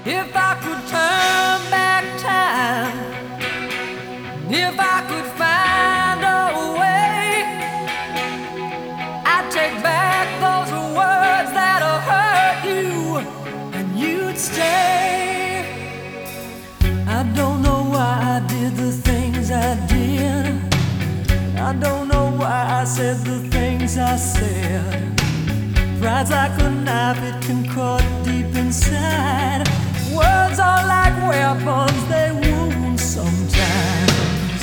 If I could turn back time, if I could find a way, I'd take back those words that'll hurt you, and you'd stay. I don't know why I did the things I did. I don't know why I said the things I said. Pride's like a knife, it can cut deep inside. Words are like weapons, they wound sometimes.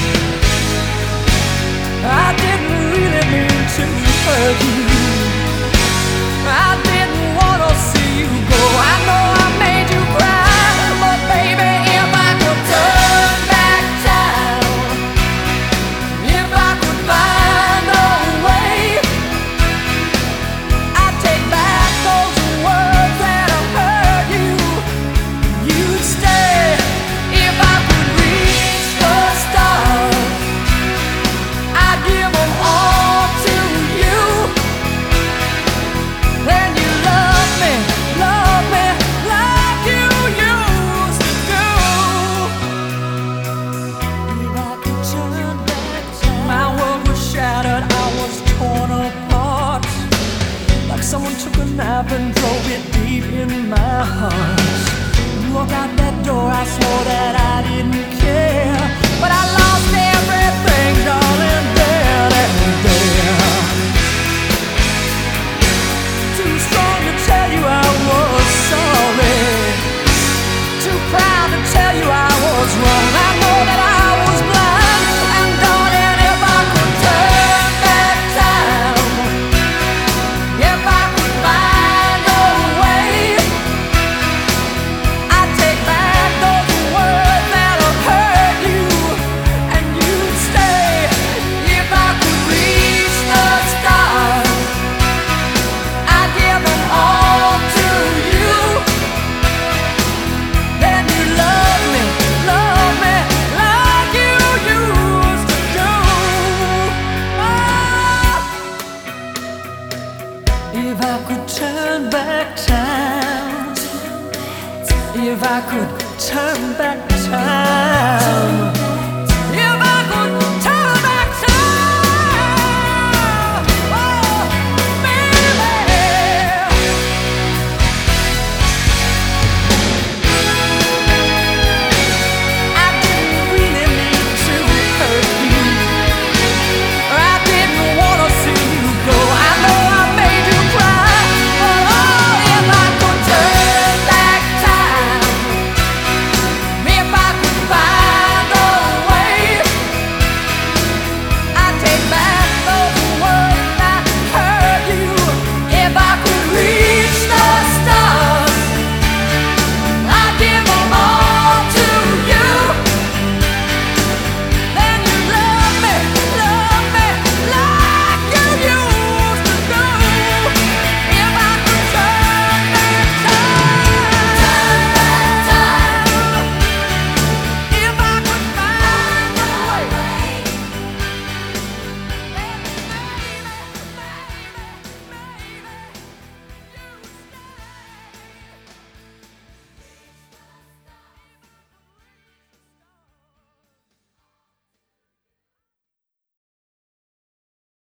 I didn't really mean to hurt you. I didn't want to see you go. I know I made you cry, but baby, if I could turn back time, if I could find a way, I'd take back those words that'll hurt you. You'd stay. If I could reach the stars, I'd give them all to you. Then you love me like you used to do. If I could turn back time, my world was shattered, I was torn apart. Like someone took a knife and drove it deep in my heart. You walked out that door, I swore that I didn't care, but I lost everything, darling, there and there. Too strong to tell you I was sorry, too proud to tell you I was wrong. I know that I was blind, and darling, if I could turn back time, if I could find a way, I'd take back those words that'll hurt you, and you'd stay. If I could reach the stars, I'd give them all to you. Then you love me like you used to do. Oh. If I could turn back time, if I could turn back